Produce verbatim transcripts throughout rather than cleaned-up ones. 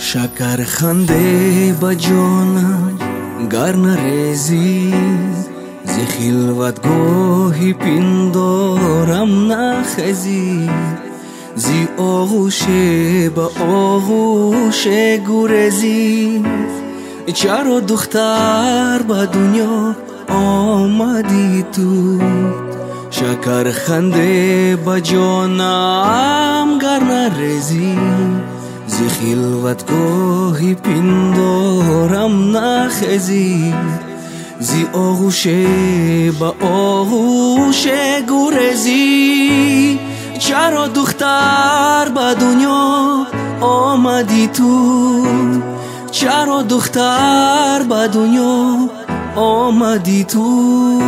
شکر خنده با جانم گر نریزی، زی خلوت گاهی پندارم نخزی، زی آغوش با آغوش گریزی. چرا دختر به دنیا آمدی تو؟ شکر خنده با جانم گر نریزی، زی خلوت گاهی پندارم نخزی، زی آغوش با آغوش گریزی. چرا دختر به دنیا آمدی تو؟ چرا دختر به دنیا آمدی تو؟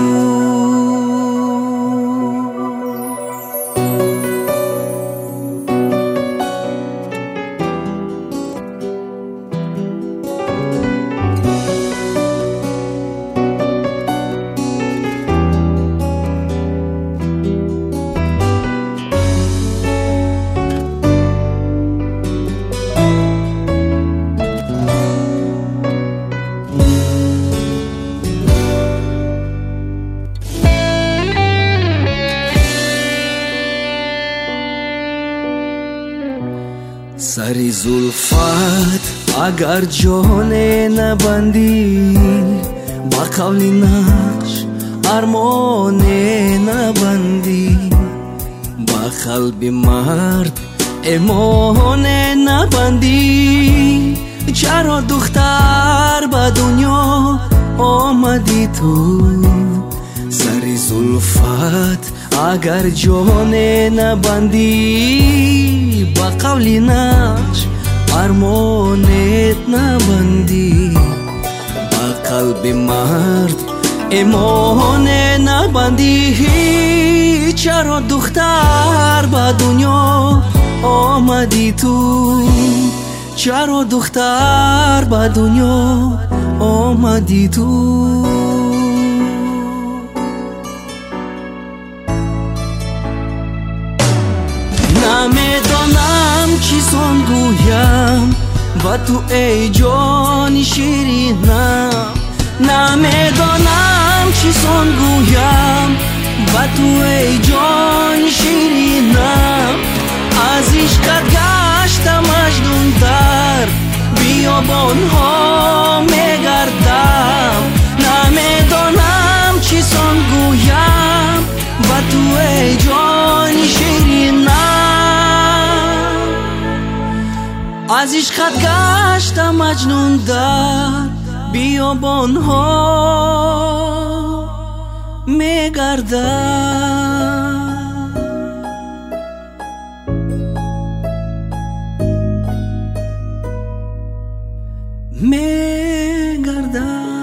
سری زلفت اگر جان نبندی، با قول نقش ارمان نبندی، با قلب مرد ایمان نبندی. چرا دختر به دنیا آمدی تو؟ سری زلفت اگر جان نبندی، با قول نقش ارمانت نبندی، با قلب مرد ایمان نبندی. چرا دختر به دنیا آمدی تو؟ چرا دختر به دنیا آمدی تو؟ نمیدانم چیزان گویم با تو ای جان شیرینم، نمیدانم چیزان گویم با تو ای جان شیرینم. از عشقت گشتم مجنون در بیابانها میگردم، نمیدانم چیزان گویم با تو ای جان شیرینم. از عشقت گشتم مجنون در بیابانها میگردم. میگردم